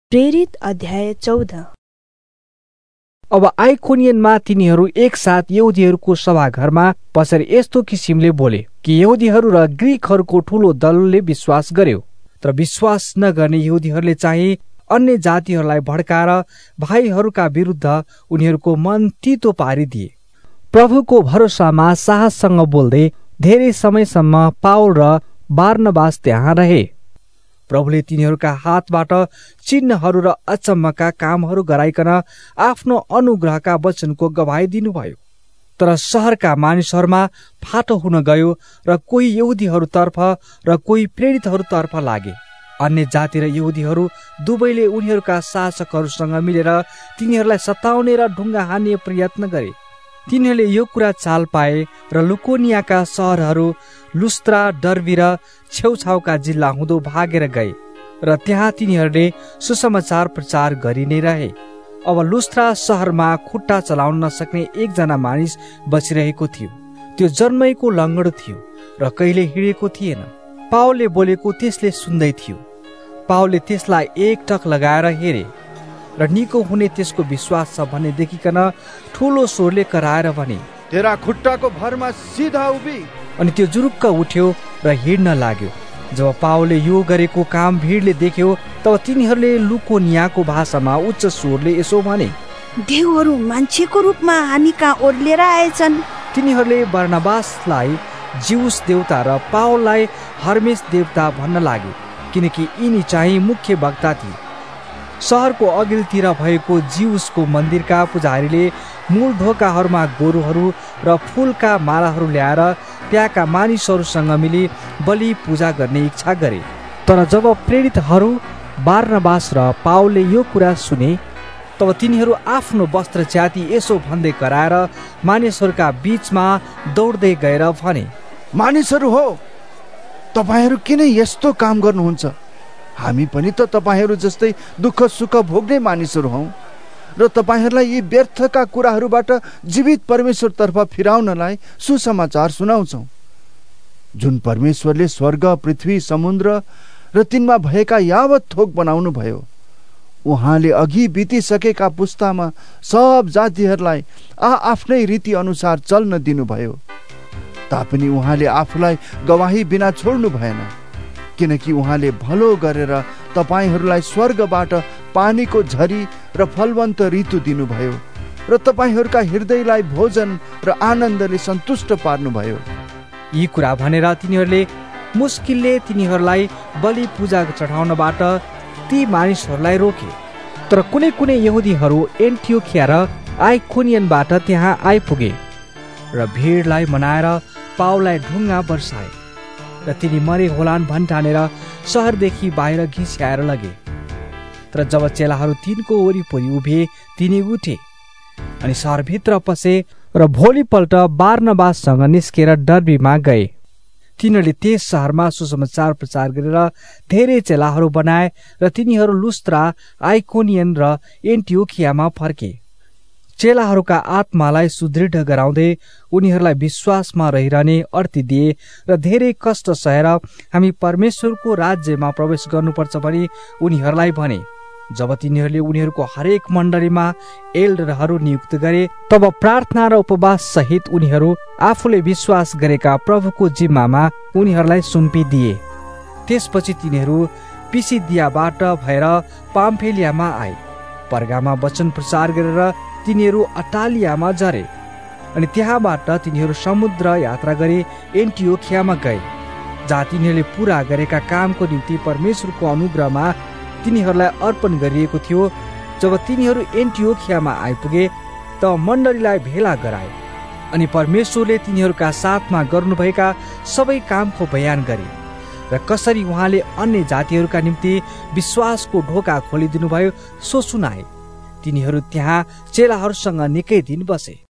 प्रेरित अध्याय 14। अब आइकोनियनमा तिनीहरू एकसाथ यहुदीहरूको सभाघरमा बसेर यस्तो किसिमले बोले कि यहुदीहरू र ग्रीकहरूको ठूलो दलले विश्वास गर्यो, तर विश्वास नगर्ने यहुदीहरूले चाहिँ अन्य जातिहरूलाई भड्काएर भाइहरूका विरुद्ध उनीहरूको मन तीतो पारिदिए। प्रभुको भरोसामा साहससँग बोल्दै धेरै समयसम्म पाउल र बारनबास त्यहाँ रहे। प्रभुले तिनीहरूका हातबाट चिन्हहरू र अचम्मका कामहरू गराइकन आफ्नो अनुग्रहका वचनको गवाही दिनुभयो। तर शहरका मानिसहरूमा फाटो हुन गयो र कोही यहुदीहरूतर्फ र कोही प्रेरितहरूतर्फ लागे। अन्य जाति र यहुदीहरू दुवैले उनीहरूका शासकहरूसँग मिलेर तिनीहरूलाई सताउने र ढुङ्गा हान्ने प्रयत्न गरे। तिनीहरूले यो कुरा चाल पाए र लुकोनियाका सहरहरू लुस्त्रा, डर्बी र छेउछाउका जिल्ला हुँदो भागेर गए र त्यहाँ तिनीहरूले सुसमाचार प्रचार गरि नै रहे। अब लुस्त्रा सहरमा खुट्टा चलाउन नसक्ने एकजना मानिस बसिरहेको थियो। त्यो जन्मैको लङ्गडो थियो र कहिले हिँडेको थिएन। पावलले बोलेको त्यसले सुन्दै थियो। पावलले त्यसलाई एकटक लगाएर हेरे र निको हुने त्यसको विश्वास छ भन्ने देखिकन ठूलो स्वरले कराएर भने, तेरा खुट्टाको भरमा सिधा उभि। अनि त्यो जुरुक्क उठ्यो र हिँड्न लाग्यो। जब पावलले यो गरेको काम भिडले देख्यो तब तिनीहरूले लुकोनियाको भाषामा उच्च स्वरले यसो भने, देवहरू मान्छेको रूपमा हामी कहाँ ओर्लिएर आएछन्। तिनीहरूले बर्नबासलाई जिउस देवता र पावललाई हर्मेस देवता भन्न लागे, किनकि यिनी चाहिँ मुख्य वक्ता थिए। सहरको अघिल्तिर भएको जिउसको मन्दिरका पुजारीले मूल ढोकाहरूमा गोरुहरू र फूलका मालाहरू ल्याएर त्यहाँका मानिसहरूसँग मिली बलि पूजा गर्ने इच्छा गरे। तर जब प्रेरितहरू बारनबास र पावलले यो कुरा सुने तब तिनीहरू आफ्नो वस्त्र च्याति यसो भन्दै कराएर मानिसहरूका बीचमा दौड्दै गएर भने, मानिसहरू हो, तपाईहरू किन यस्तो काम गर्नुहुन्छ? हामी पनि त तपाईहरू जस्तै दुःख सुख भोग्ने मानिसहरू हौ र तपाईहरूलाई यी व्यर्थका कुराहरूबाट जीवित परमेश्वरतर्फ फिराउनलाई सुसमाचार सुनाउँछौ। जुन परमेश्वरले स्वर्ग, पृथ्वी, समुद्र र तिनमा भएका यावत थोक बनाउनु भयो, उहाँले अघि बितिसकेका पुस्तामा सब जातिहरूलाई आफ्नै रीति अनुसार चल्न दिनुभयो। तापनि उहाँले आफूलाई गवाही बिना छोड्नु भएन, किनकि उहाँले भलो गरेर तपाईहरूलाई स्वर्गबाट पानीको झरी र फलवन्त ऋतु दिनुभयो र तपाईहरूका हृदयलाई भोजन र आनन्दले सन्तुष्ट पार्नुभयो। यी कुरा भनेर तिनीहरूले मुस्किलले तिनीहरूलाई बलि पूजा चढाउनबाट ती मानिसहरूलाई रोके। तर कुनै कुनै यहुदीहरू एन्टियोखिया र आइकोनियनबाट त्यहाँ आइपुगे र भिडलाई मनाएर पावललाई ढुङ्गा बर्साए र तिनी मरे होलान् भन्ठानेर सहरदेखि बाहिर घिस्याएर लगे। तर जब चेलाहरू तिनको वरिपरि उभे तिनी उठे अनि सहरभित्र पसे र भोलिपल्ट बारनबाससँग निस्केर डर्बीमा गए। तिनीहरूले त्यस सहरमा सुसमाचार प्रचार गरेर धेरै चेलाहरू बनाए र तिनीहरू लुस्त्रा, आइकोनियन र एन्टियोखियामा फर्के। चेलाहरूका आत्मालाई सुदृढ गराउँदै उनीहरूलाई विश्वासमा रहिरहने अर्ती दिए र धेरै कष्ट सहेर हामी परमेश्वरको राज्यमा प्रवेश गर्नुपर्छ भनी उनीहरूलाई भने। जब तिनीहरूले उनीहरूको हरेक मण्डलीमा एल्डरहरू नियुक्त गरे तब प्रार्थना र उपवास सहित उनीहरू आफूले विश्वास गरेका प्रभुको जिम्मामा उनीहरूलाई सुम्पिदिए। त्यसपछि तिनीहरू पिसिदियाबाट भएर पाम्फिलियामा आए। पर्गामा वचन प्रचार गरेर तिनीहरू अटालियामा झरे अनि त्यहाँबाट तिनीहरू समुद्र यात्रा गरी एन्टियोखियामा गए, जहाँ तिनीहरूले पूरा गरेका कामको निम्ति परमेश्वरको अनुग्रहमा तिनीहरूलाई अर्पण गरिएको थियो। जब तिनीहरू एन्टियोखियामा आइपुगे तब मण्डलीलाई भेला गराए अनि परमेश्वरले तिनीहरूका साथमा गर्नुभएका सबै कामको बयान गरे र कसरी उहाँले अन्य जातिहरूका निम्ति विश्वासको ढोका खोलिदिनु भयो सो सुनाए। तिनीहरू त्यहाँ चेलाहरूसँग निकै दिन बसे।